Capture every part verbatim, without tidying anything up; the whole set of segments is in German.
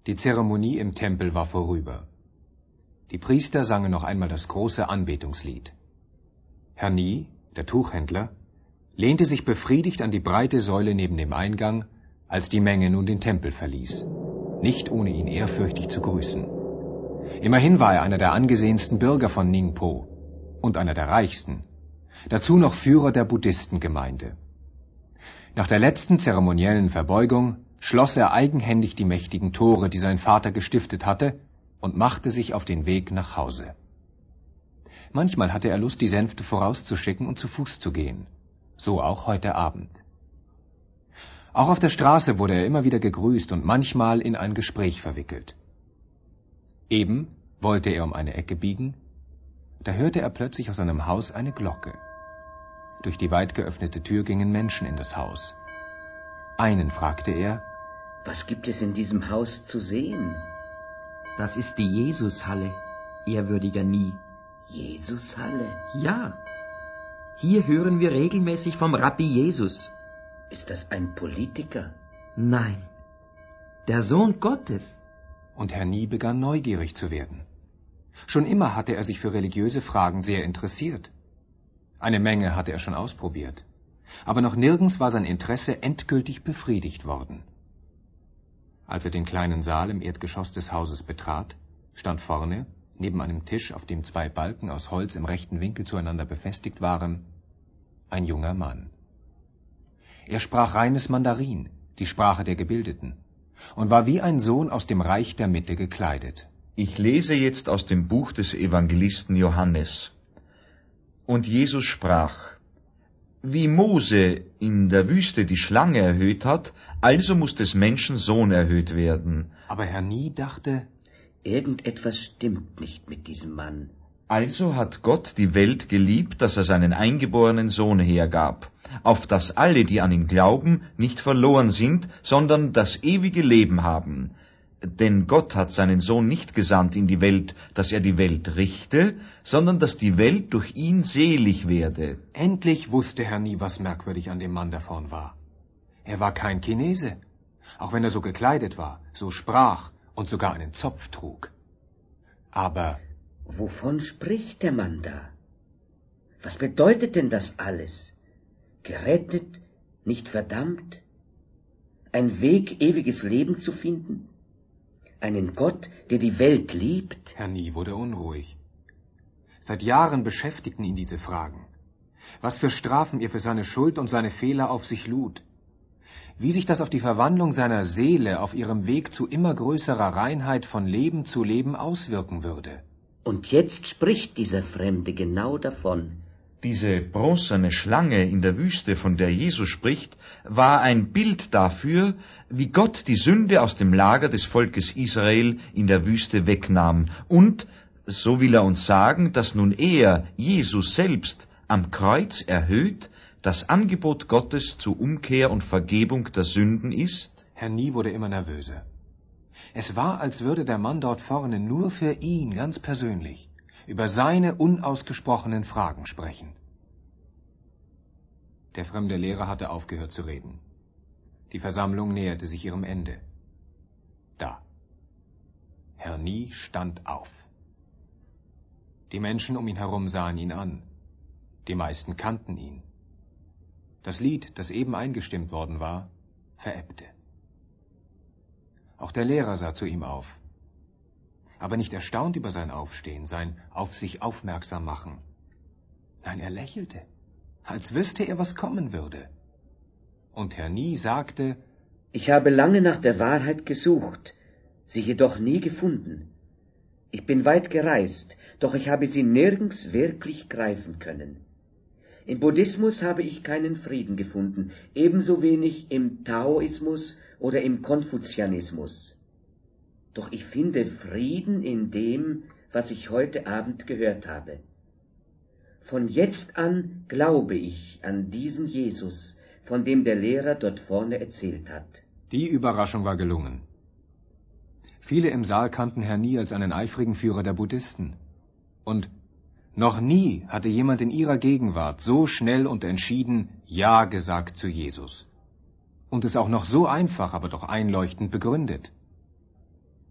Die Zeremonie im Tempel war vorüber. Die Priester sangen noch einmal das große Anbetungslied. Herr Nie, der Tuchhändler, lehnte sich befriedigt an die breite Säule neben dem Eingang, als die Menge nun den Tempel verließ, nicht ohne ihn ehrfürchtig zu grüßen. Immerhin war er einer der angesehensten Bürger von Ningpo und einer der reichsten, dazu noch Führer der Buddhistengemeinde. Nach der letzten zeremoniellen Verbeugung schloss er eigenhändig die mächtigen Tore, die sein Vater gestiftet hatte, und machte sich auf den Weg nach Hause. Manchmal hatte er Lust, die Sänfte vorauszuschicken und zu Fuß zu gehen, so auch heute Abend. Auch auf der Straße wurde er immer wieder gegrüßt und manchmal in ein Gespräch verwickelt. Eben wollte er um eine Ecke biegen, da hörte er plötzlich aus seinem Haus eine Glocke. Durch die weit geöffnete Tür gingen Menschen in das Haus. Einen fragte er: Was gibt es in diesem Haus zu sehen? Das ist die Jesushalle, ehrwürdiger Nie. Jesushalle? Ja. Hier hören wir regelmäßig vom Rabbi Jesus. Ist das ein Politiker? Nein, der Sohn Gottes. Und Herr Nie begann neugierig zu werden. Schon immer hatte er sich für religiöse Fragen sehr interessiert. Eine Menge hatte er schon ausprobiert, aber noch nirgends war sein Interesse endgültig befriedigt worden. Als er den kleinen Saal im Erdgeschoss des Hauses betrat, stand vorne, neben einem Tisch, auf dem zwei Balken aus Holz im rechten Winkel zueinander befestigt waren, ein junger Mann. Er sprach reines Mandarin, die Sprache der Gebildeten, und war wie ein Sohn aus dem Reich der Mitte gekleidet. Ich lese jetzt aus dem Buch des Evangelisten Johannes. Und Jesus sprach: Wie Mose in der Wüste die Schlange erhöht hat, also muss des Menschen Sohn erhöht werden. Aber Herr Nie dachte, irgendetwas stimmt nicht mit diesem Mann. Also hat Gott die Welt geliebt, dass er seinen eingeborenen Sohn hergab, auf dass alle, die an ihn glauben, nicht verloren sind, sondern das ewige Leben haben. Denn Gott hat seinen Sohn nicht gesandt in die Welt, dass er die Welt richte, sondern dass die Welt durch ihn selig werde. Endlich wusste Herr Nie, was merkwürdig an dem Mann da vorn war. Er war kein Chinese, auch wenn er so gekleidet war, so sprach und sogar einen Zopf trug. Aber wovon spricht der Mann da? Was bedeutet denn das alles? Gerettet, nicht verdammt? Ein Weg, ewiges Leben zu finden? Einen Gott, der die Welt liebt? Herr Nie wurde unruhig. Seit Jahren beschäftigten ihn diese Fragen. Was für Strafen er für seine Schuld und seine Fehler auf sich lud. Wie sich das auf die Verwandlung seiner Seele auf ihrem Weg zu immer größerer Reinheit von Leben zu Leben auswirken würde. Und jetzt spricht dieser Fremde genau davon. Diese bronzene Schlange in der Wüste, von der Jesus spricht, war ein Bild dafür, wie Gott die Sünde aus dem Lager des Volkes Israel in der Wüste wegnahm. Und so will er uns sagen, dass nun er, Jesus selbst, am Kreuz erhöht, das Angebot Gottes zur Umkehr und Vergebung der Sünden ist. Herr Nie wurde immer nervöser. Es war, als würde der Mann dort vorne nur für ihn ganz persönlich über seine unausgesprochenen Fragen sprechen. Der fremde Lehrer hatte aufgehört zu reden. Die Versammlung näherte sich ihrem Ende. Da. Herr Nie stand auf. Die Menschen um ihn herum sahen ihn an. Die meisten kannten ihn. Das Lied, das eben eingestimmt worden war, verebbte. Auch der Lehrer sah zu ihm auf, aber nicht erstaunt über sein Aufstehen, sein auf sich aufmerksam machen. Nein, er lächelte, als wüsste er, was kommen würde. Und Herr Nie sagte: Ich habe lange nach der Wahrheit gesucht, sie jedoch nie gefunden. Ich bin weit gereist, doch ich habe sie nirgends wirklich greifen können. Im Buddhismus habe ich keinen Frieden gefunden, ebenso wenig im Taoismus oder im Konfuzianismus. Doch ich finde Frieden in dem, was ich heute Abend gehört habe. Von jetzt an glaube ich an diesen Jesus, von dem der Lehrer dort vorne erzählt hat. Die Überraschung war gelungen. Viele im Saal kannten Herrn Nie als einen eifrigen Führer der Buddhisten. Und noch nie hatte jemand in ihrer Gegenwart so schnell und entschieden Ja gesagt zu Jesus. Und es auch noch so einfach, aber doch einleuchtend begründet.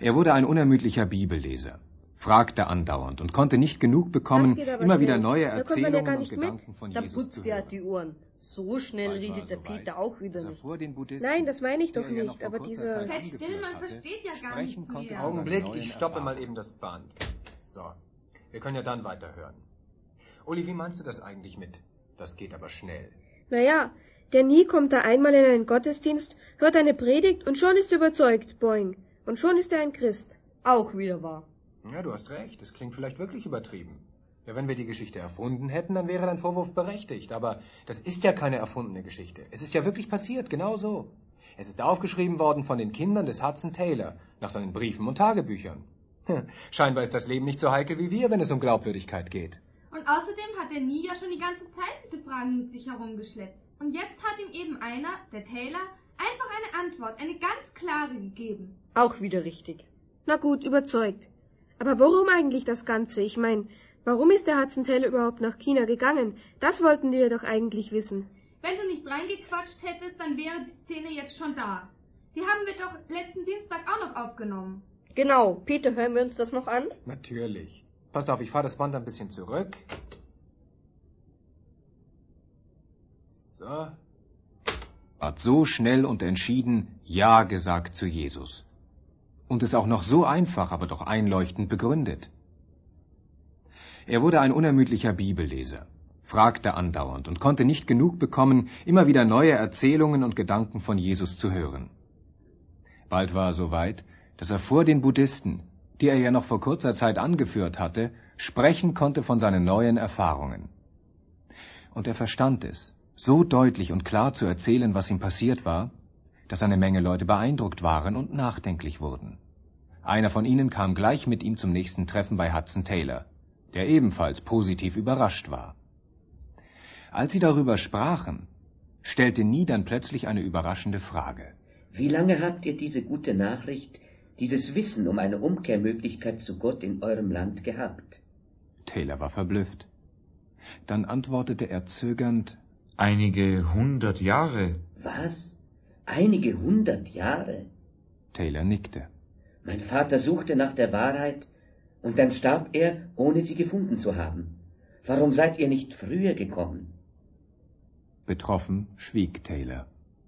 Er wurde ein unermüdlicher Bibelleser, fragte andauernd und konnte nicht genug bekommen, immer wieder neue Erzählungen ja und Gedanken von da Jesus zu hören. Da putzt er halt die Ohren. So schnell redet der Peter auch wieder nicht. Nein, das meine ich doch nicht, aber diese... Seid still, man versteht ja gar nichts mehr. Augenblick, ich stoppe mal eben das Band. So, wir können ja dann weiterhören. Uli, wie meinst du das eigentlich mit? Das geht aber schnell. Naja, der Nie kommt da einmal in einen Gottesdienst, hört eine Predigt und schon ist er überzeugt, boing. Und schon ist er ein Christ. Auch wieder wahr. Ja, du hast recht, es klingt vielleicht wirklich übertrieben. Ja, wenn wir die Geschichte erfunden hätten, dann wäre dein Vorwurf berechtigt. Aber das ist ja keine erfundene Geschichte. Es ist ja wirklich passiert, genau so. Es ist aufgeschrieben worden von den Kindern des Hudson Taylor, nach seinen Briefen und Tagebüchern. Scheinbar ist das Leben nicht so heikel wie wir, wenn es um Glaubwürdigkeit geht. Und außerdem hat der Nie ja schon die ganze Zeit diese Fragen mit sich herumgeschleppt. Und jetzt hat ihm eben einer, der Taylor, einfach eine Antwort, eine ganz klare gegeben. Auch wieder richtig. Na gut, überzeugt. Aber warum eigentlich das Ganze? Ich meine, warum ist der Hudson Taylor überhaupt nach China gegangen? Das wollten wir doch eigentlich wissen. Wenn du nicht reingequatscht hättest, dann wäre die Szene jetzt schon da. Die haben wir doch letzten Dienstag auch noch aufgenommen. Genau. Peter, hören wir uns das noch an? Natürlich. Passt auf, ich fahre das Band ein bisschen zurück. So. Hat so schnell und entschieden Ja gesagt zu Jesus. Und es auch noch so einfach, aber doch einleuchtend begründet. Er wurde ein unermüdlicher Bibelleser, fragte andauernd und konnte nicht genug bekommen, immer wieder neue Erzählungen und Gedanken von Jesus zu hören. Bald war er so weit, dass er vor den Buddhisten, die er ja noch vor kurzer Zeit angeführt hatte, sprechen konnte von seinen neuen Erfahrungen. Und er verstand es, so deutlich und klar zu erzählen, was ihm passiert war, dass eine Menge Leute beeindruckt waren und nachdenklich wurden. Einer von ihnen kam gleich mit ihm zum nächsten Treffen bei Hudson Taylor, der ebenfalls positiv überrascht war. Als sie darüber sprachen, stellte Nie dann plötzlich eine überraschende Frage. Wie lange habt ihr diese gute Nachricht, dieses Wissen um eine Umkehrmöglichkeit zu Gott in eurem Land gehabt? Taylor war verblüfft. Dann antwortete er zögernd, Einige hundert Jahre. Was? Einige hundert Jahre? Taylor nickte. Mein Vater suchte nach der Wahrheit, und dann starb er, ohne sie gefunden zu haben. Warum seid ihr nicht früher gekommen? Betroffen schwieg Taylor.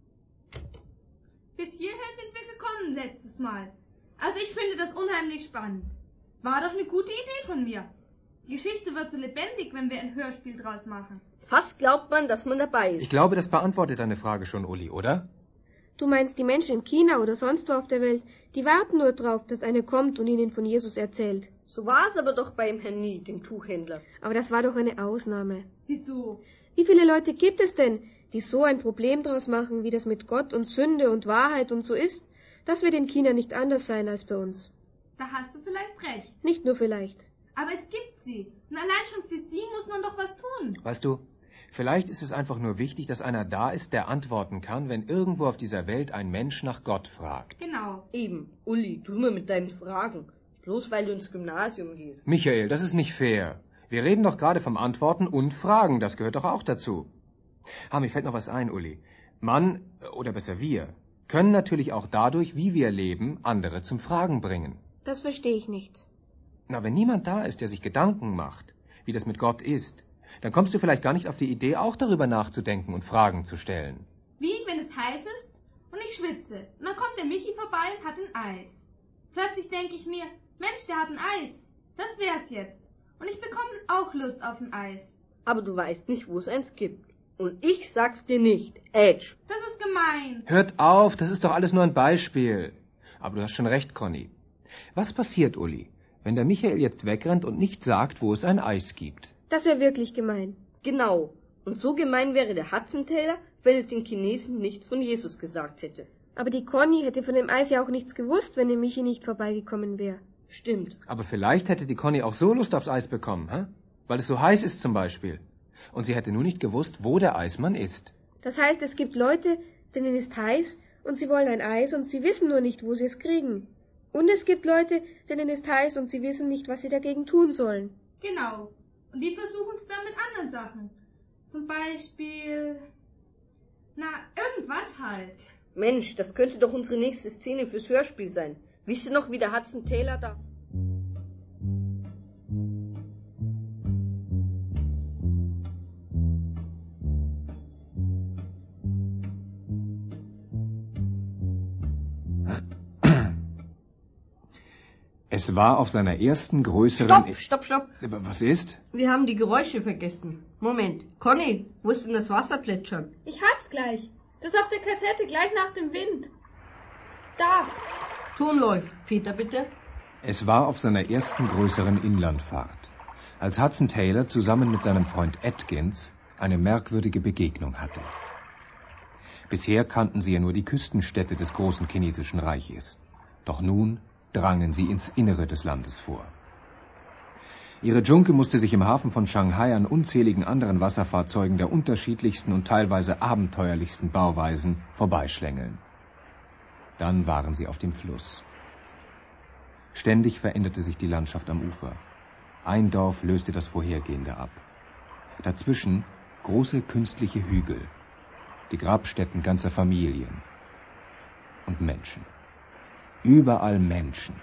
Bis hierher sind wir gekommen letztes Mal. Also ich finde das unheimlich spannend. War doch eine gute Idee von mir. Die Geschichte wird so lebendig, wenn wir ein Hörspiel draus machen. Fast glaubt man, dass man dabei ist. Ich glaube, das beantwortet deine Frage schon, Uli, oder? Du meinst, die Menschen in China oder sonst wo auf der Welt, die warten nur drauf, dass einer kommt und ihnen von Jesus erzählt. So war es aber doch beim Herrn Nie, dem Tuchhändler. Aber das war doch eine Ausnahme. Wieso? Wie viele Leute gibt es denn, die so ein Problem draus machen, wie das mit Gott und Sünde und Wahrheit und so ist? Das wird in China nicht anders sein als bei uns. Da hast du vielleicht recht. Nicht nur vielleicht. Aber es gibt sie. Und allein schon für sie muss man doch was tun. Weißt du, vielleicht ist es einfach nur wichtig, dass einer da ist, der antworten kann, wenn irgendwo auf dieser Welt ein Mensch nach Gott fragt. Genau. Eben. Uli, du immer mit deinen Fragen. Bloß weil du ins Gymnasium gehst. Michael, das ist nicht fair. Wir reden doch gerade vom Antworten und Fragen. Das gehört doch auch dazu. Ah, mir fällt noch was ein, Uli. Man, oder besser wir, können natürlich auch dadurch, wie wir leben, andere zum Fragen bringen. Das verstehe ich nicht. Na, wenn niemand da ist, der sich Gedanken macht, wie das mit Gott ist, dann kommst du vielleicht gar nicht auf die Idee, auch darüber nachzudenken und Fragen zu stellen. Wie wenn es heiß ist und ich schwitze. Und dann kommt der Michi vorbei und hat ein Eis. Plötzlich denke ich mir, Mensch, der hat ein Eis. Das wär's jetzt. Und ich bekomme auch Lust auf ein Eis. Aber du weißt nicht, wo es eins gibt. Und ich sag's dir nicht. Edge. Das ist gemein. Hört auf, das ist doch alles nur ein Beispiel. Aber du hast schon recht, Conny. Was passiert, Uli, wenn der Michael jetzt wegrennt und nicht sagt, wo es ein Eis gibt? Das wäre wirklich gemein. Genau. Und so gemein wäre der Hudson Taylor, wenn er den Chinesen nichts von Jesus gesagt hätte. Aber die Conny hätte von dem Eis ja auch nichts gewusst, wenn der Michi nicht vorbeigekommen wäre. Stimmt. Aber vielleicht hätte die Conny auch so Lust aufs Eis bekommen, hä? Weil es so heiß ist zum Beispiel. Und sie hätte nur nicht gewusst, wo der Eismann ist. Das heißt, es gibt Leute, denen ist heiß und sie wollen ein Eis und sie wissen nur nicht, wo sie es kriegen. Und es gibt Leute, denen ist heiß und sie wissen nicht, was sie dagegen tun sollen. Genau. Und die versuchen es dann mit anderen Sachen. Zum Beispiel... Na, irgendwas halt. Mensch, das könnte doch unsere nächste Szene fürs Hörspiel sein. Wisst ihr noch, wie der Hudson Taylor da... Es war auf seiner ersten größeren... Stopp, stopp, stopp. Was ist? Wir haben die Geräusche vergessen. Moment. Conny, wo ist denn das Wasser plätschern? Ich hab's gleich. Das auf der Kassette, gleich nach dem Wind. Da. Ton läuft. Peter, bitte. Es war auf seiner ersten größeren Inlandfahrt, als Hudson Taylor zusammen mit seinem Freund Atkins eine merkwürdige Begegnung hatte. Bisher kannten sie ja nur die Küstenstädte des großen chinesischen Reiches. Doch nun drangen sie ins Innere des Landes vor. Ihre Junke musste sich im Hafen von Shanghai an unzähligen anderen Wasserfahrzeugen der unterschiedlichsten und teilweise abenteuerlichsten Bauweisen vorbeischlängeln. Dann waren sie auf dem Fluss. Ständig veränderte sich die Landschaft am Ufer. Ein Dorf löste das vorhergehende ab. Dazwischen große künstliche Hügel, die Grabstätten ganzer Familien und Menschen. Überall Menschen.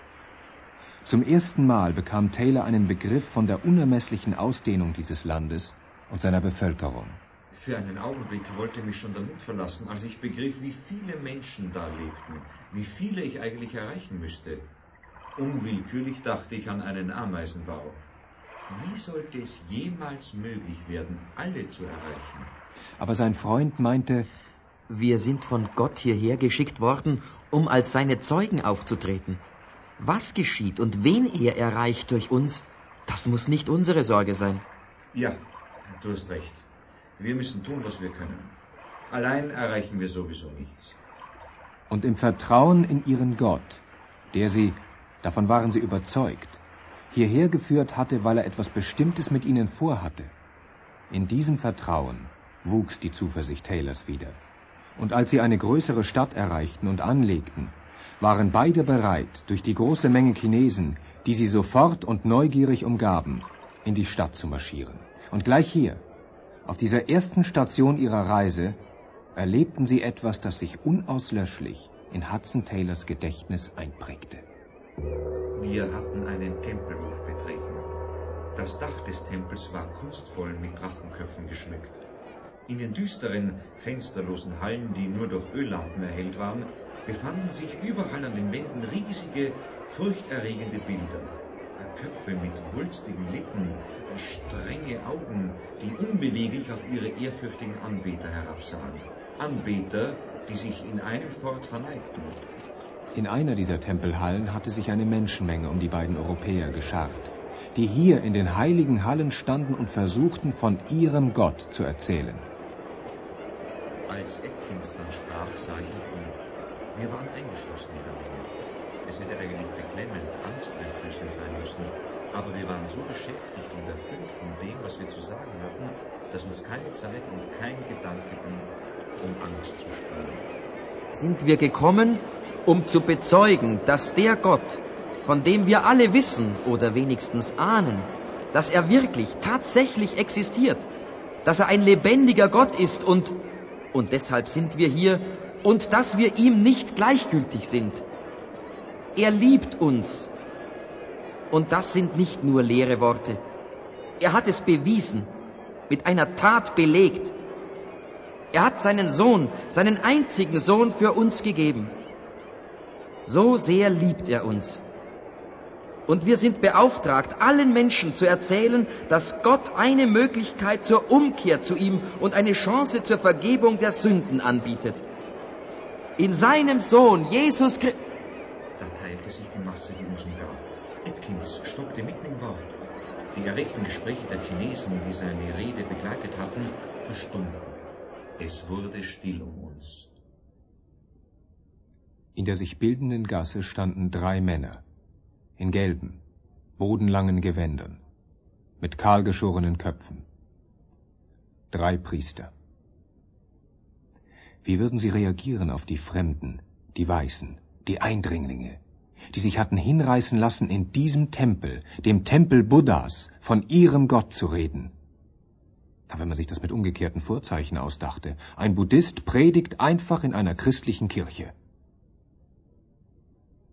Zum ersten Mal bekam Taylor einen Begriff von der unermesslichen Ausdehnung dieses Landes und seiner Bevölkerung. Für einen Augenblick wollte mich schon der Mut verlassen, als ich begriff, wie viele Menschen da lebten, wie viele ich eigentlich erreichen müsste. Unwillkürlich dachte ich an einen Ameisenbau. Wie sollte es jemals möglich werden, alle zu erreichen? Aber sein Freund meinte, wir sind von Gott hierher geschickt worden, um als seine Zeugen aufzutreten. Was geschieht und wen er erreicht durch uns, das muss nicht unsere Sorge sein. Ja, du hast recht. Wir müssen tun, was wir können. Allein erreichen wir sowieso nichts. Und im Vertrauen in ihren Gott, der sie, davon waren sie überzeugt, hierher geführt hatte, weil er etwas Bestimmtes mit ihnen vorhatte. In diesem Vertrauen wuchs die Zuversicht Taylors wieder. Und als sie eine größere Stadt erreichten und anlegten, waren beide bereit, durch die große Menge Chinesen, die sie sofort und neugierig umgaben, in die Stadt zu marschieren. Und gleich hier, auf dieser ersten Station ihrer Reise, erlebten sie etwas, das sich unauslöschlich in Hudson Taylors Gedächtnis einprägte. Wir hatten einen Tempelhof betreten. Das Dach des Tempels war kunstvoll mit Drachenköpfen geschmückt. In den düsteren, fensterlosen Hallen, die nur durch Öllampen erhellt waren, befanden sich überall an den Wänden riesige, furchterregende Bilder. Köpfe mit wulstigen Lippen, strenge Augen, die unbeweglich auf ihre ehrfürchtigen Anbeter herabsahen. Anbeter, die sich in einem fort verneigten. In einer dieser Tempelhallen hatte sich eine Menschenmenge um die beiden Europäer geschart, die hier in den heiligen Hallen standen und versuchten, von ihrem Gott zu erzählen. Als Atkins dann sprach, sah ich mich um. Wir waren eingeschlossen in der Menge. Es hätte eigentlich beklemmend, angsteinflößend sein müssen, aber wir waren so beschäftigt und erfüllt von dem, was wir zu sagen hatten, dass uns keine Zeit und kein Gedanke blieb, um Angst zu spüren. Sind wir gekommen, um zu bezeugen, dass der Gott, von dem wir alle wissen oder wenigstens ahnen, dass er wirklich, tatsächlich existiert, dass er ein lebendiger Gott ist und, und deshalb sind wir hier, und dass wir ihm nicht gleichgültig sind. Er liebt uns. Und das sind nicht nur leere Worte. Er hat es bewiesen, mit einer Tat belegt. Er hat seinen Sohn, seinen einzigen Sohn für uns gegeben. So sehr liebt er uns. Und wir sind beauftragt, allen Menschen zu erzählen, dass Gott eine Möglichkeit zur Umkehr zu ihm und eine Chance zur Vergebung der Sünden anbietet. In seinem Sohn, Jesus Christus... Da teilte sich die Masse, die uns umgab. Atkins stockte mitten im Wort. Die erregten Gespräche der Chinesen, die seine Rede begleitet hatten, verstummten. Es wurde still um uns. In der sich bildenden Gasse standen drei Männer, in gelben, bodenlangen Gewändern, mit kahlgeschorenen Köpfen. Drei Priester. Wie würden sie reagieren auf die Fremden, die Weißen, die Eindringlinge, die sich hatten hinreißen lassen, in diesem Tempel, dem Tempel Buddhas, von ihrem Gott zu reden? Aber wenn man sich das mit umgekehrten Vorzeichen ausdachte, ein Buddhist predigt einfach in einer christlichen Kirche.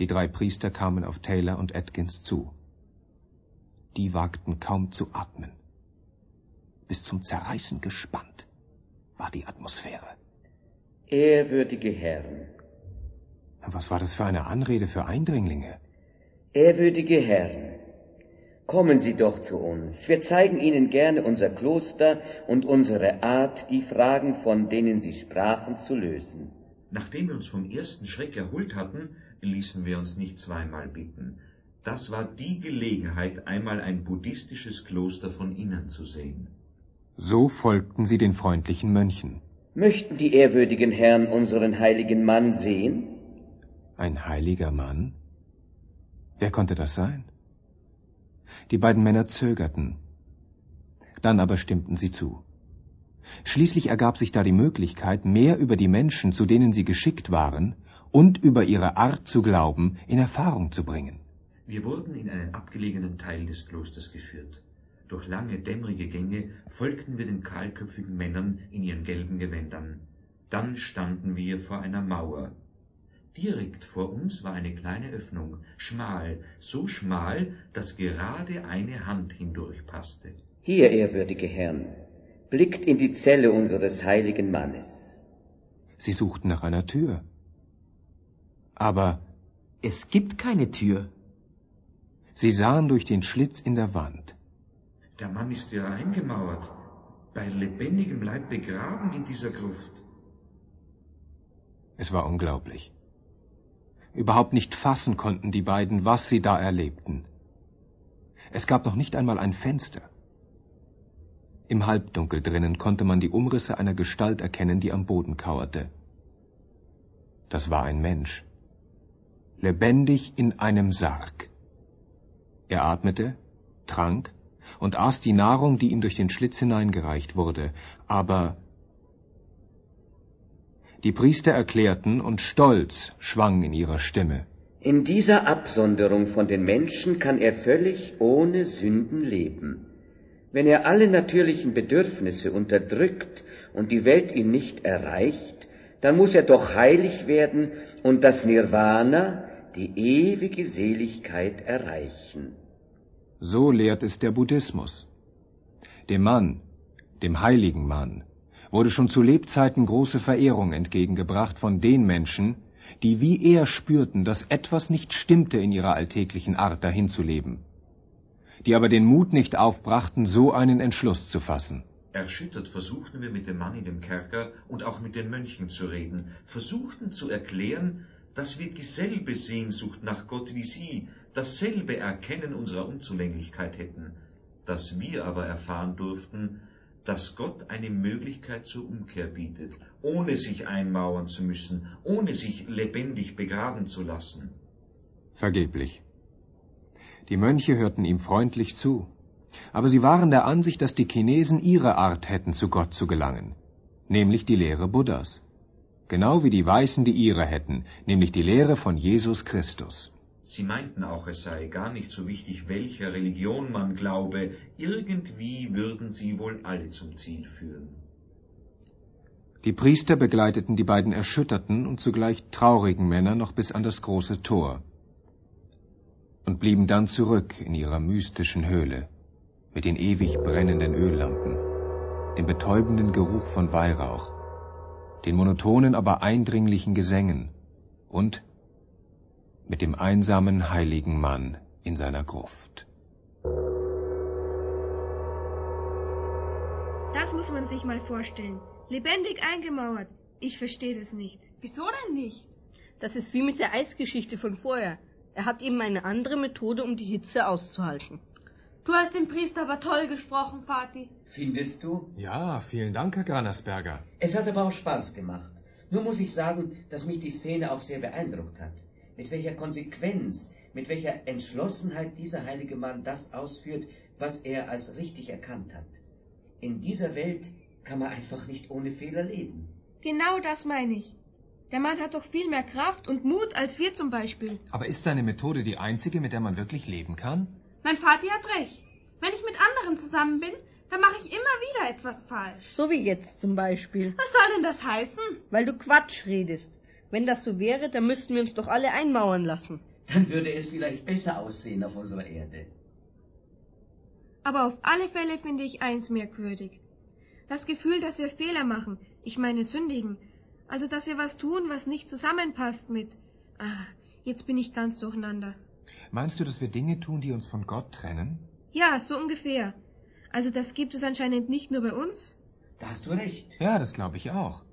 Die drei Priester kamen auf Taylor und Atkins zu. Die wagten kaum zu atmen. Bis zum Zerreißen gespannt war die Atmosphäre. Ehrwürdige Herren. Was war das für eine Anrede für Eindringlinge? Ehrwürdige Herren, kommen Sie doch zu uns. Wir zeigen Ihnen gerne unser Kloster und unsere Art, die Fragen, von denen Sie sprachen, zu lösen. Nachdem wir uns vom ersten Schreck erholt hatten, ließen wir uns nicht zweimal bitten. Das war die Gelegenheit, einmal ein buddhistisches Kloster von innen zu sehen. So folgten sie den freundlichen Mönchen. Möchten die ehrwürdigen Herren unseren heiligen Mann sehen? Ein heiliger Mann? Wer konnte das sein? Die beiden Männer zögerten. Dann aber stimmten sie zu. Schließlich ergab sich da die Möglichkeit, mehr über die Menschen, zu denen sie geschickt waren, und über ihre Art zu glauben, in Erfahrung zu bringen. Wir wurden in einen abgelegenen Teil des Klosters geführt. Durch lange, dämmerige Gänge folgten wir den kahlköpfigen Männern in ihren gelben Gewändern. Dann standen wir vor einer Mauer. Direkt vor uns war eine kleine Öffnung, schmal, so schmal, dass gerade eine Hand hindurch passte. Hier, ehrwürdige Herren, blickt in die Zelle unseres heiligen Mannes. Sie suchten nach einer Tür. Aber es gibt keine Tür. Sie sahen durch den Schlitz in der Wand. Der Mann ist ja eingemauert, bei lebendigem Leib begraben in dieser Gruft. Es war unglaublich. Überhaupt nicht fassen konnten die beiden, was sie da erlebten. Es gab noch nicht einmal ein Fenster. Im Halbdunkel drinnen konnte man die Umrisse einer Gestalt erkennen, die am Boden kauerte. Das war ein Mensch, lebendig in einem Sarg. Er atmete, trank und aß die Nahrung, die ihm durch den Schlitz hineingereicht wurde, aber die Priester erklärten, und Stolz schwang in ihrer Stimme: In dieser Absonderung von den Menschen kann er völlig ohne Sünden leben. Wenn er alle natürlichen Bedürfnisse unterdrückt und die Welt ihn nicht erreicht, dann muss er doch heilig werden und das Nirvana, die ewige Seligkeit, erreichen. So lehrt es der Buddhismus. Dem Mann, dem heiligen Mann, wurde schon zu Lebzeiten große Verehrung entgegengebracht von den Menschen, die wie er spürten, dass etwas nicht stimmte in ihrer alltäglichen Art, dahin zu leben, die aber den Mut nicht aufbrachten, so einen Entschluss zu fassen. Erschüttert versuchten wir mit dem Mann in dem Kerker und auch mit den Mönchen zu reden, versuchten zu erklären, dass wir dieselbe Sehnsucht nach Gott wie sie, dasselbe Erkennen unserer Unzulänglichkeit hätten, dass wir aber erfahren durften, dass Gott eine Möglichkeit zur Umkehr bietet, ohne sich einmauern zu müssen, ohne sich lebendig begraben zu lassen. Vergeblich. Die Mönche hörten ihm freundlich zu, aber sie waren der Ansicht, dass die Chinesen ihre Art hätten, zu Gott zu gelangen, nämlich die Lehre Buddhas, genau wie die Weißen die ihre hätten, nämlich die Lehre von Jesus Christus. Sie meinten auch, es sei gar nicht so wichtig, welcher Religion man glaube, irgendwie würden sie wohl alle zum Ziel führen. Die Priester begleiteten die beiden erschütterten und zugleich traurigen Männer noch bis an das große Tor und blieben dann zurück in ihrer mystischen Höhle mit den ewig brennenden Öllampen, dem betäubenden Geruch von Weihrauch, den monotonen, aber eindringlichen Gesängen und mit dem einsamen heiligen Mann in seiner Gruft. Das muss man sich mal vorstellen. Lebendig eingemauert. Ich verstehe das nicht. Wieso denn nicht? Das ist wie mit der Eisgeschichte von vorher. Er hat eben eine andere Methode, um die Hitze auszuhalten. Du hast den Priester aber toll gesprochen, Vati. Findest du? Ja, vielen Dank, Herr Granersberger. Es hat aber auch Spaß gemacht. Nur muss ich sagen, dass mich die Szene auch sehr beeindruckt hat. Mit welcher Konsequenz, mit welcher Entschlossenheit dieser heilige Mann das ausführt, was er als richtig erkannt hat. In dieser Welt kann man einfach nicht ohne Fehler leben. Genau das meine ich. Der Mann hat doch viel mehr Kraft und Mut als wir zum Beispiel. Aber ist seine Methode die einzige, mit der man wirklich leben kann? Mein Vati hat recht. Wenn ich mit anderen zusammen bin, dann mache ich immer wieder etwas falsch. So wie jetzt zum Beispiel. Was soll denn das heißen? Weil du Quatsch redest. Wenn das so wäre, dann müssten wir uns doch alle einmauern lassen. Dann würde es vielleicht besser aussehen auf unserer Erde. Aber auf alle Fälle finde ich eins merkwürdig. Das Gefühl, dass wir Fehler machen, ich meine sündigen. Also, dass wir was tun, was nicht zusammenpasst mit... Ah, jetzt bin ich ganz durcheinander. Meinst du, dass wir Dinge tun, die uns von Gott trennen? Ja, so ungefähr. Also das gibt es anscheinend nicht nur bei uns? Da hast du recht. Ja, das glaube ich auch.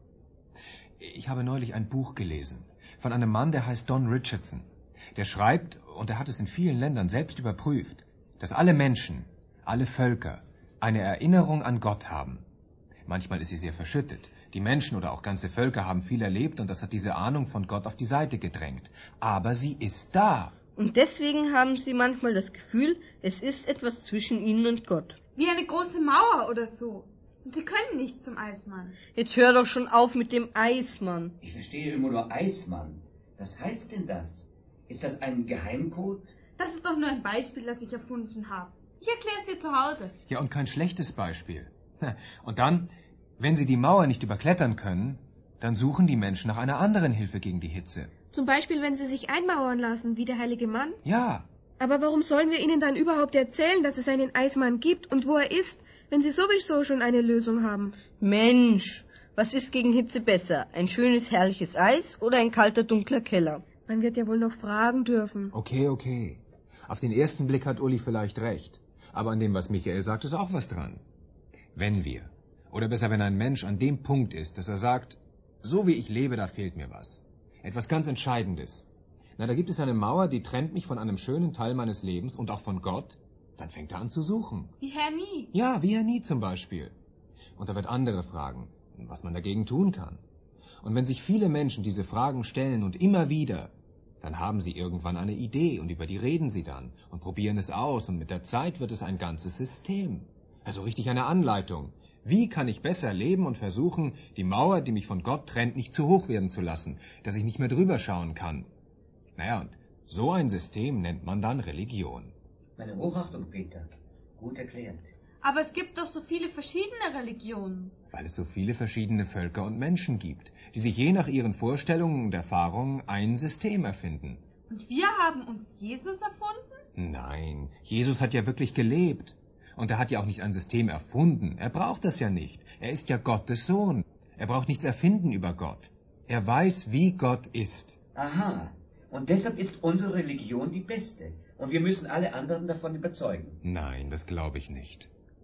Ich habe neulich ein Buch gelesen von einem Mann, der heißt Don Richardson. Der schreibt, und er hat es in vielen Ländern selbst überprüft, dass alle Menschen, alle Völker eine Erinnerung an Gott haben. Manchmal ist sie sehr verschüttet. Die Menschen oder auch ganze Völker haben viel erlebt und das hat diese Ahnung von Gott auf die Seite gedrängt. Aber sie ist da. Und deswegen haben sie manchmal das Gefühl, es ist etwas zwischen ihnen und Gott. Wie eine große Mauer oder so. Und sie können nicht zum Eismann. Jetzt hör doch schon auf mit dem Eismann. Ich verstehe immer nur Eismann. Was heißt denn das? Ist das ein Geheimcode? Das ist doch nur ein Beispiel, das ich erfunden habe. Ich erkläre es dir zu Hause. Ja, und kein schlechtes Beispiel. Und dann, wenn sie die Mauer nicht überklettern können, dann suchen die Menschen nach einer anderen Hilfe gegen die Hitze. Zum Beispiel, wenn sie sich einmauern lassen, wie der heilige Mann? Ja. Aber warum sollen wir ihnen dann überhaupt erzählen, dass es einen Eismann gibt und wo er ist, wenn sie sowieso schon eine Lösung haben? Mensch, was ist gegen Hitze besser? Ein schönes, herrliches Eis oder ein kalter, dunkler Keller? Man wird ja wohl noch fragen dürfen. Okay, okay. Auf den ersten Blick hat Uli vielleicht recht. Aber an dem, was Michael sagt, ist auch was dran. Wenn wir, oder besser, wenn ein Mensch an dem Punkt ist, dass er sagt, so wie ich lebe, da fehlt mir was. Etwas ganz Entscheidendes. Na, da gibt es eine Mauer, die trennt mich von einem schönen Teil meines Lebens und auch von Gott. Dann fängt er an zu suchen. Wie Herr Nie. Ja, wie Herr Nie zum Beispiel. Und er wird andere fragen, was man dagegen tun kann. Und wenn sich viele Menschen diese Fragen stellen und immer wieder, dann haben sie irgendwann eine Idee und über die reden sie dann und probieren es aus und mit der Zeit wird es ein ganzes System. Also richtig eine Anleitung. Wie kann ich besser leben und versuchen, die Mauer, die mich von Gott trennt, nicht zu hoch werden zu lassen, dass ich nicht mehr drüber schauen kann? Naja, und so ein System nennt man dann Religion. Meine Hochachtung, Peter. Gut erklärt. Aber es gibt doch so viele verschiedene Religionen. Weil es so viele verschiedene Völker und Menschen gibt, die sich je nach ihren Vorstellungen und Erfahrungen ein System erfinden. Und wir haben uns Jesus erfunden? Nein, Jesus hat ja wirklich gelebt. Und er hat ja auch nicht ein System erfunden. Er braucht das ja nicht. Er ist ja Gottes Sohn. Er braucht nichts erfinden über Gott. Er weiß, wie Gott ist. Aha. Und deshalb ist unsere Religion die beste. Und wir müssen alle anderen davon überzeugen. Nein, das glaube ich nicht.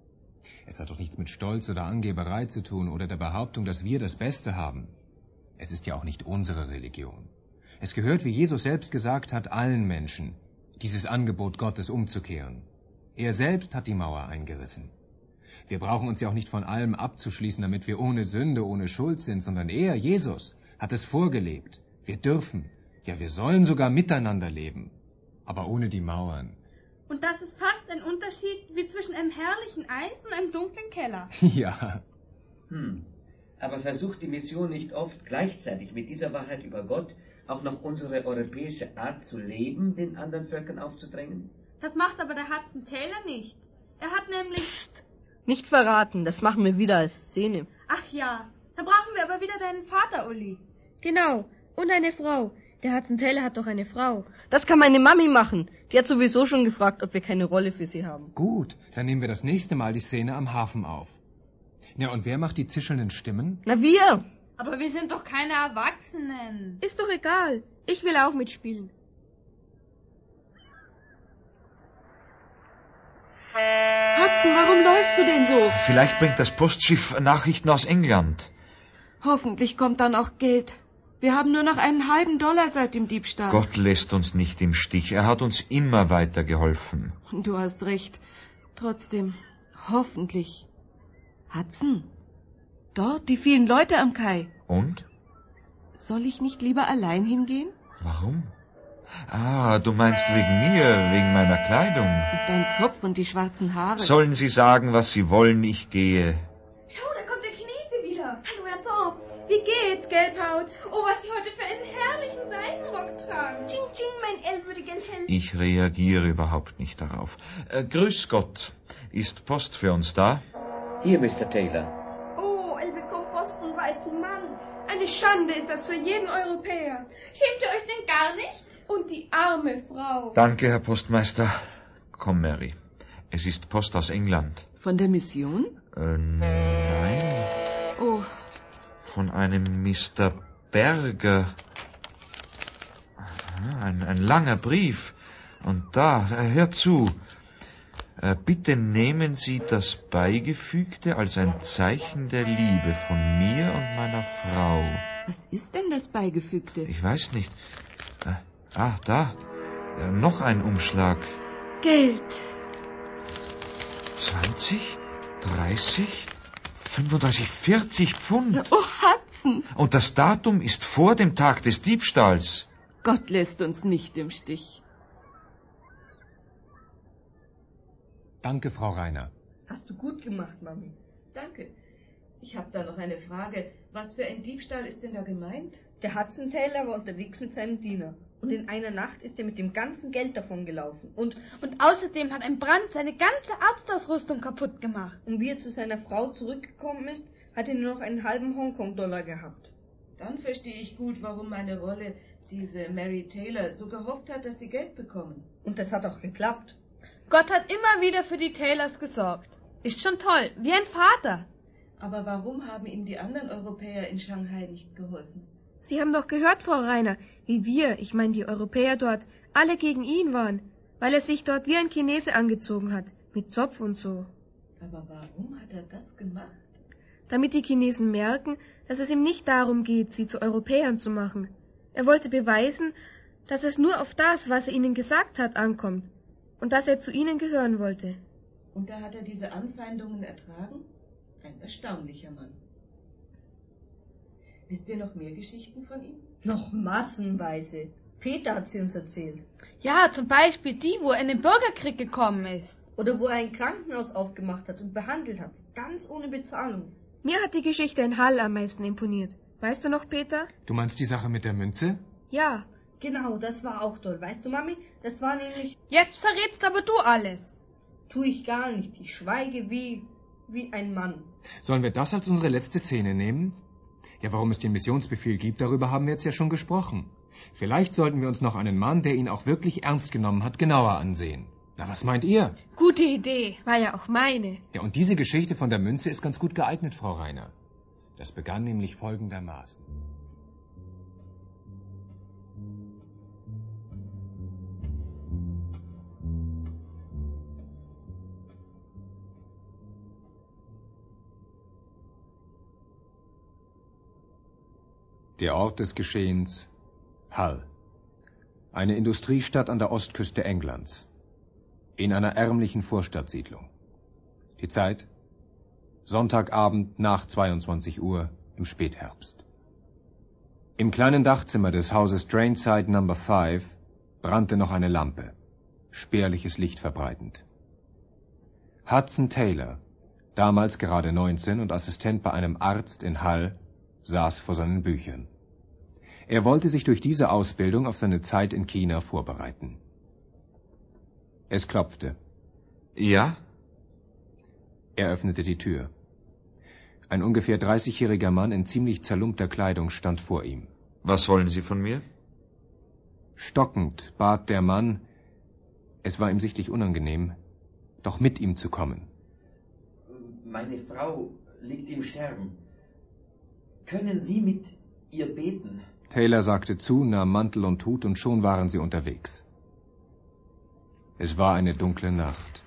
Es hat doch nichts mit Stolz oder Angeberei zu tun oder der Behauptung, dass wir das Beste haben. Es ist ja auch nicht unsere Religion. Es gehört, wie Jesus selbst gesagt hat, allen Menschen, dieses Angebot Gottes umzukehren. Er selbst hat die Mauer eingerissen. Wir brauchen uns ja auch nicht von allem abzuschließen, damit wir ohne Sünde, ohne Schuld sind, sondern er, Jesus, hat es vorgelebt. Wir dürfen, ja wir sollen sogar miteinander leben, aber ohne die Mauern. Und das ist fast ein Unterschied wie zwischen einem herrlichen Eis und einem dunklen Keller. Ja. Hm. Aber versucht die Mission nicht oft gleichzeitig mit dieser Wahrheit über Gott auch noch unsere europäische Art zu leben den anderen Völkern aufzudrängen? Das macht aber der Hudson Taylor nicht. Er hat nämlich... Psst, nicht verraten, das machen wir wieder als Szene. Ach ja, da brauchen wir aber wieder deinen Vater, Uli. Genau, und eine Frau. Der Hudson Taylor hat doch eine Frau. Das kann meine Mami machen. Die hat sowieso schon gefragt, ob wir keine Rolle für sie haben. Gut, dann nehmen wir das nächste Mal die Szene am Hafen auf. Ja, und wer macht die zischelnden Stimmen? Na, wir. Aber wir sind doch keine Erwachsenen. Ist doch egal. Ich will auch mitspielen. Hudson, warum läufst du denn so? Vielleicht bringt das Postschiff Nachrichten aus England. Hoffentlich kommt dann auch Geld. Wir haben nur noch einen halben Dollar seit dem Diebstahl. Gott lässt uns nicht im Stich. Er hat uns immer weitergeholfen. Du hast recht. Trotzdem, hoffentlich. Hudson, dort die vielen Leute am Kai. Und? Soll ich nicht lieber allein hingehen? Warum? Ah, du meinst wegen mir, wegen meiner Kleidung. Dein Zopf und die schwarzen Haare. Sollen Sie sagen, was Sie wollen, ich gehe. Schau, da kommt der Chinese wieder. Hallo, Herr Zopf. Wie geht's, Gelbhaut? Oh, was Sie heute für einen herrlichen Seidenrock tragen. Ching, ching, mein ehrwürdiger Held. Ich reagiere überhaupt nicht darauf. Äh, grüß Gott. Ist Post für uns da? Hier, Mister Taylor. Oh, er bekommt Post von weißem Mann. Eine Schande ist das für jeden Europäer. Schämt ihr euch denn gar nicht? Und die arme Frau. Danke, Herr Postmeister. Komm, Mary. Es ist Post aus England. Von der Mission? Äh, nein. Oh. Von einem Mister Berger. Ein, ein langer Brief. Und da, hör zu. Äh, bitte nehmen Sie das Beigefügte als ein Zeichen der Liebe von mir und meiner Frau. Was ist denn das Beigefügte? Ich weiß nicht. Äh, ah, da. Äh, noch ein Umschlag. Geld. zwanzig, dreißig, fünfunddreißig, vierzig Pfund. Oh, Hudson! Und das Datum ist vor dem Tag des Diebstahls. Gott lässt uns nicht im Stich. Danke, Frau Reiner. Hast du gut gemacht, Mami. Danke. Ich habe da noch eine Frage. Was für ein Diebstahl ist denn da gemeint? Der Hudson Taylor war unterwegs mit seinem Diener. Und in einer Nacht ist er mit dem ganzen Geld davon gelaufen. Und, Und außerdem hat ein Brand seine ganze Arztausrüstung kaputt gemacht. und wie er zu seiner Frau zurückgekommen ist, hat er nur noch einen halben Hongkong-Dollar gehabt. Dann verstehe ich gut, warum meine Rolle, diese Mary Taylor, so gehofft hat, dass sie Geld bekommen. Und das hat auch geklappt. Gott hat immer wieder für die Taylors gesorgt. Ist schon toll, wie ein Vater. Aber warum haben ihm die anderen Europäer in Shanghai nicht geholfen? Sie haben doch gehört, Frau Reiner, wie wir, ich meine die Europäer dort, alle gegen ihn waren, weil er sich dort wie ein Chinese angezogen hat, mit Zopf und so. Aber warum hat er das gemacht? Damit die Chinesen merken, dass es ihm nicht darum geht, sie zu Europäern zu machen. Er wollte beweisen, dass es nur auf das, was er ihnen gesagt hat, ankommt und dass er zu ihnen gehören wollte. Und da hat er diese Anfeindungen ertragen? Ein erstaunlicher Mann. Wisst ihr noch mehr Geschichten von ihm? Noch massenweise. Peter hat sie uns erzählt. Ja, zum Beispiel die, wo er in den Bürgerkrieg gekommen ist. Oder wo er ein Krankenhaus aufgemacht hat und behandelt hat. Ganz ohne Bezahlung. Mir hat die Geschichte in Hull am meisten imponiert. Weißt du noch, Peter? Du meinst die Sache mit der Münze? Ja. Genau, das war auch toll. Weißt du, Mami, das war nämlich... Jetzt verrätst aber du alles. Tu ich gar nicht. Ich schweige wie... wie ein Mann. Sollen wir das als unsere letzte Szene nehmen? Ja, warum es den Missionsbefehl gibt, darüber haben wir jetzt ja schon gesprochen. Vielleicht sollten wir uns noch einen Mann, der ihn auch wirklich ernst genommen hat, genauer ansehen. Na, was meint ihr? Gute Idee. War ja auch meine. Ja, und diese Geschichte von der Münze ist ganz gut geeignet, Frau Reiner. Das begann nämlich folgendermaßen. Der Ort des Geschehens, Hull. Eine Industriestadt an der Ostküste Englands. In einer ärmlichen Vorstadtsiedlung. Die Zeit? Sonntagabend nach zweiundzwanzig Uhr im Spätherbst. Im kleinen Dachzimmer des Hauses Drainside Number fünf brannte noch eine Lampe, spärliches Licht verbreitend. Hudson Taylor, damals gerade neunzehn und Assistent bei einem Arzt in Hull, saß vor seinen Büchern. Er wollte sich durch diese Ausbildung auf seine Zeit in China vorbereiten. Es klopfte. Ja? Er öffnete die Tür. Ein ungefähr dreißigjähriger Mann in ziemlich zerlumpter Kleidung stand vor ihm. Was wollen Sie von mir? Stockend bat der Mann, es war ihm sichtlich unangenehm, doch mit ihm zu kommen. Meine Frau liegt im Sterben. Können Sie mit ihr beten? Taylor sagte zu, nahm Mantel und Hut und schon waren sie unterwegs. Es war eine dunkle Nacht.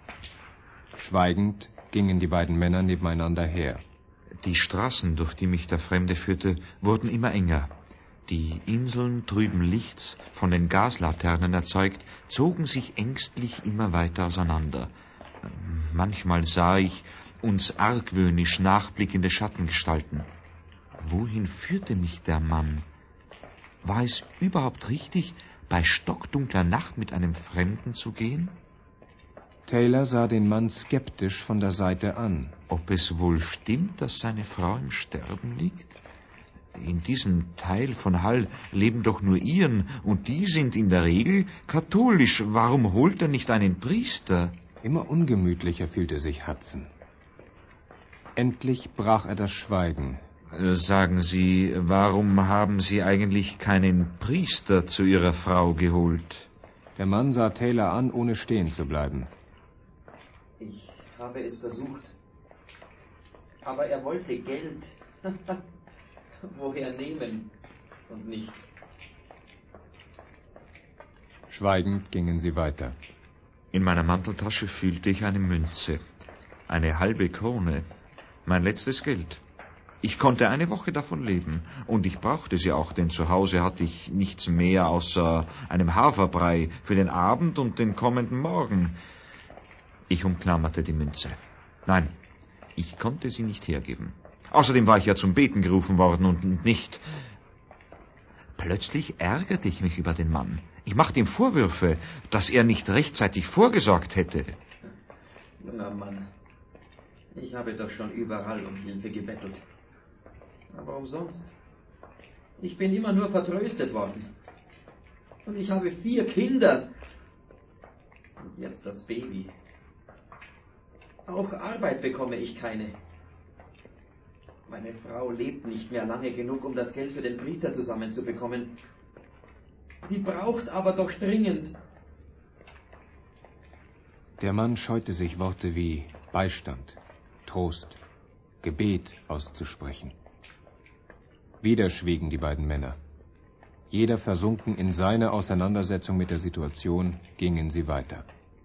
Schweigend gingen die beiden Männer nebeneinander her. Die Straßen, durch die mich der Fremde führte, wurden immer enger. Die Inseln trüben Lichts, von den Gaslaternen erzeugt, zogen sich ängstlich immer weiter auseinander. Manchmal sah ich uns argwöhnisch nachblickende Schattengestalten. Wohin führte mich der Mann? War es überhaupt richtig, bei stockdunkler Nacht mit einem Fremden zu gehen? Taylor sah den Mann skeptisch von der Seite an. Ob es wohl stimmt, dass seine Frau im Sterben liegt? In diesem Teil von Hull leben doch nur Iren, und die sind in der Regel katholisch. Warum holt er nicht einen Priester? Immer ungemütlicher fühlte sich Hudson. Endlich brach er das Schweigen. Sagen Sie, warum haben Sie eigentlich keinen Priester zu Ihrer Frau geholt? Der Mann sah Taylor an, ohne stehen zu bleiben. Ich habe es versucht. Aber er wollte Geld. Woher nehmen und nicht? Schweigend gingen sie weiter. In meiner Manteltasche fühlte ich eine Münze. Eine halbe Krone. Mein letztes Geld. Ich konnte eine Woche davon leben. Und ich brauchte sie auch, denn zu Hause hatte ich nichts mehr außer einem Haferbrei für den Abend und den kommenden Morgen. Ich umklammerte die Münze. Nein, ich konnte sie nicht hergeben. Außerdem war ich ja zum Beten gerufen worden und nicht... Plötzlich ärgerte ich mich über den Mann. Ich machte ihm Vorwürfe, dass er nicht rechtzeitig vorgesorgt hätte. Junger Mann, ich habe doch schon überall um Hilfe gebettelt. Aber umsonst. Ich bin immer nur vertröstet worden. Und ich habe vier Kinder. Und jetzt das Baby. Auch Arbeit bekomme ich keine. Meine Frau lebt nicht mehr lange genug, um das Geld für den Priester zusammenzubekommen. Sie braucht aber doch dringend. Der Mann scheute sich, Worte wie Beistand, Trost, Gebet auszusprechen. Wieder schwiegen die beiden Männer. Jeder versunken in seine Auseinandersetzung mit der Situation, gingen sie weiter.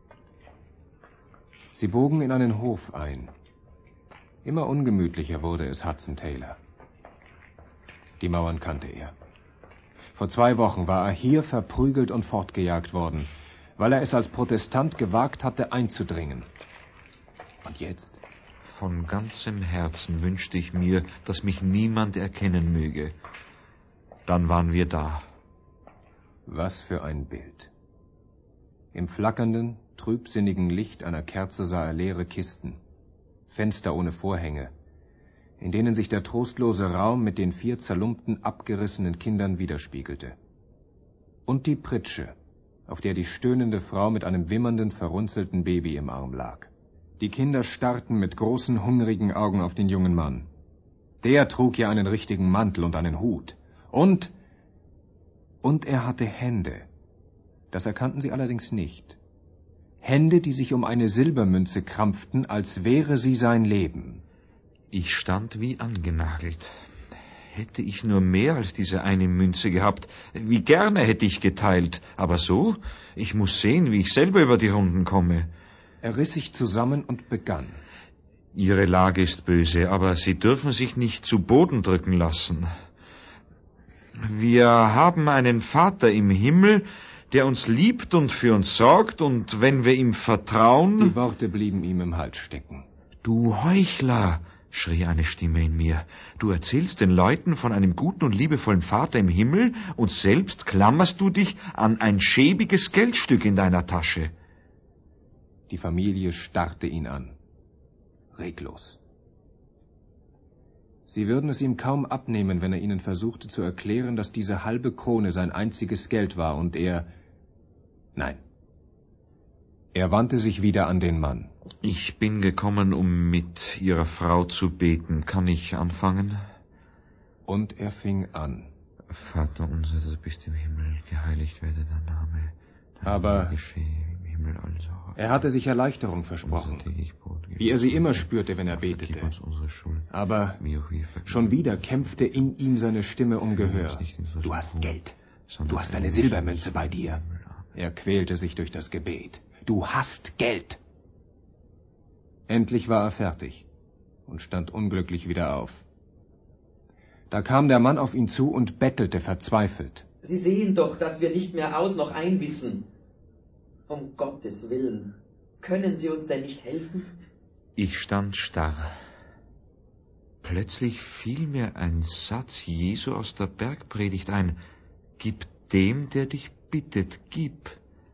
Sie bogen in einen Hof ein. Immer ungemütlicher wurde es Hudson Taylor. Die Mauern kannte er. Vor zwei Wochen war er hier verprügelt und fortgejagt worden, weil er es als Protestant gewagt hatte, einzudringen. Und jetzt? Von ganzem Herzen wünschte ich mir, dass mich niemand erkennen möge. Dann waren wir da. Was für ein Bild. Im flackernden, trübsinnigen Licht einer Kerze sah er leere Kisten, Fenster ohne Vorhänge, in denen sich der trostlose Raum mit den vier zerlumpten, abgerissenen Kindern widerspiegelte. Und die Pritsche, auf der die stöhnende Frau mit einem wimmernden, verrunzelten Baby im Arm lag. Die Kinder starrten mit großen, hungrigen Augen auf den jungen Mann. Der trug ja einen richtigen Mantel und einen Hut. Und... Und er hatte Hände. Das erkannten sie allerdings nicht. Hände, die sich um eine Silbermünze krampften, als wäre sie sein Leben. Ich stand wie angenagelt. Hätte ich nur mehr als diese eine Münze gehabt, wie gerne hätte ich geteilt. Aber so, ich muss sehen, wie ich selber über die Runden komme. Er riss sich zusammen und begann. Ihre Lage ist böse, aber Sie dürfen sich nicht zu Boden drücken lassen. Wir haben einen Vater im Himmel, der uns liebt und für uns sorgt, und wenn wir ihm vertrauen... Die Worte blieben ihm im Hals stecken. Du Heuchler, schrie eine Stimme in mir. Du erzählst den Leuten von einem guten und liebevollen Vater im Himmel, und selbst klammerst du dich an ein schäbiges Geldstück in deiner Tasche. Die Familie starrte ihn an. Reglos. Sie würden es ihm kaum abnehmen, wenn er ihnen versuchte zu erklären, dass diese halbe Krone sein einziges Geld war und er... Nein. Er wandte sich wieder an den Mann. Ich bin gekommen, um mit Ihrer Frau zu beten. Kann ich anfangen? Und er fing an. Vater unser, du bist im Himmel, geheiligt werde dein Name. Dein Aber Name geschehe im Himmel also. Er hatte sich Erleichterung versprochen, wie er sie immer spürte, wenn er betete. Aber schon wieder kämpfte in ihm seine Stimme um Gehör. Du hast Geld. Du hast eine Silbermünze bei dir. Er quälte sich durch das Gebet. Du hast Geld. Endlich war er fertig und stand unglücklich wieder auf. Da kam der Mann auf ihn zu und bettelte verzweifelt. Sie sehen doch, dass wir nicht mehr aus noch ein wissen. Um Gottes Willen, können Sie uns denn nicht helfen? Ich stand starr. Plötzlich fiel mir ein Satz Jesu aus der Bergpredigt ein. Gib dem, der dich bittet, gib.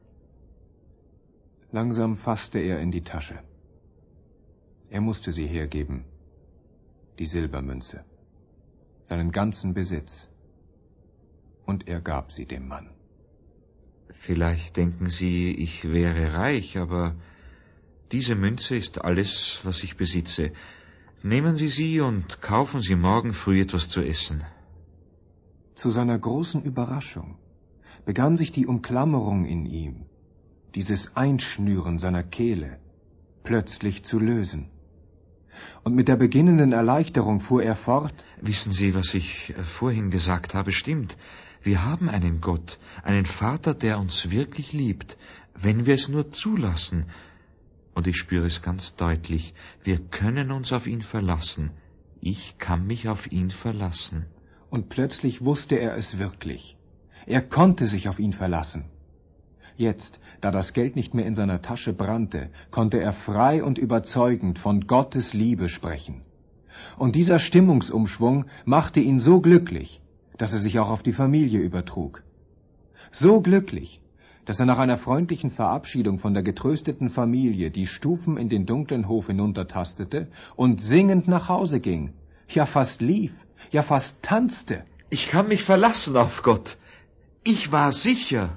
Langsam fasste er in die Tasche. Er musste sie hergeben, die Silbermünze, seinen ganzen Besitz. Und er gab sie dem Mann. Vielleicht denken Sie, ich wäre reich, aber diese Münze ist alles, was ich besitze. Nehmen Sie sie und kaufen Sie morgen früh etwas zu essen. Zu seiner großen Überraschung begann sich die Umklammerung in ihm, dieses Einschnüren seiner Kehle, plötzlich zu lösen. Und mit der beginnenden Erleichterung fuhr er fort: Wissen Sie, was ich vorhin gesagt habe, stimmt. Wir haben einen Gott, einen Vater, der uns wirklich liebt, wenn wir es nur zulassen. Und ich spüre es ganz deutlich, wir können uns auf ihn verlassen. Ich kann mich auf ihn verlassen. Und plötzlich wusste er es wirklich. Er konnte sich auf ihn verlassen. Jetzt, da das Geld nicht mehr in seiner Tasche brannte, konnte er frei und überzeugend von Gottes Liebe sprechen. Und dieser Stimmungsumschwung machte ihn so glücklich, dass er sich auch auf die Familie übertrug. So glücklich, dass er nach einer freundlichen Verabschiedung von der getrösteten Familie die Stufen in den dunklen Hof hinuntertastete und singend nach Hause ging, ja fast lief, ja fast tanzte. Ich kann mich verlassen auf Gott. Ich war sicher.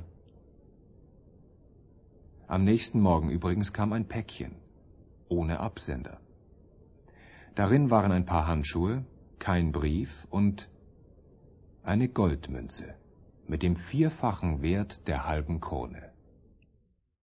Am nächsten Morgen übrigens kam ein Päckchen, ohne Absender. Darin waren ein paar Handschuhe, kein Brief und eine Goldmünze mit dem vierfachen Wert der halben Krone.